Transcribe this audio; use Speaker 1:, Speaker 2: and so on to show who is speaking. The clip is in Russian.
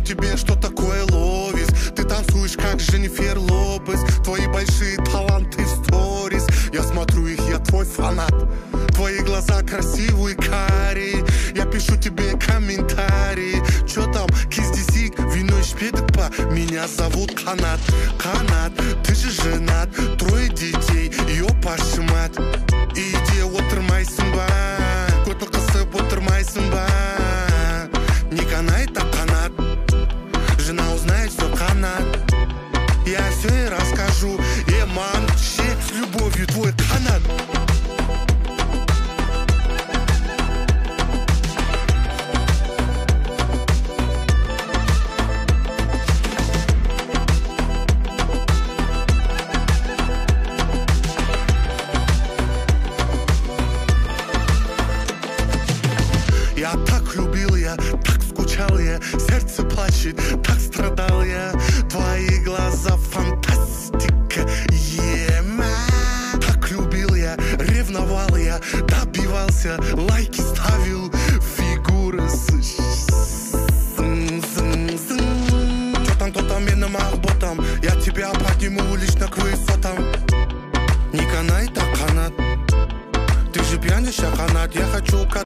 Speaker 1: тебе, что такое ловис. Ты танцуешь, как Дженнифер Лопес. Твои большие таланты в сторис. Я смотрю их, я твой фанат. Твои глаза красивые, карие. Я пишу тебе комментарии. Чё там, киздисик, вино и шпедпа. Меня зовут Канат. Канат, ты же женат. 3 детей, ёпашы мать. Иди, отырмайсың ба. Көті қысып отырмайсың ба. Не канай, так канат. Жена узнает, все канат. Я все ей расскажу. Ман, с любовью твой канат. Я так любил, я так скучал, я сердце плачет, так страдал я. Твои глаза фантастика, так любил я, ревновал я, добивался, лайки ставил, фигура Чё там, кто там, менным ботом, я тебя подниму лично к высотам. Не канай, так канат. Ты же пьяниша, канат, я хочу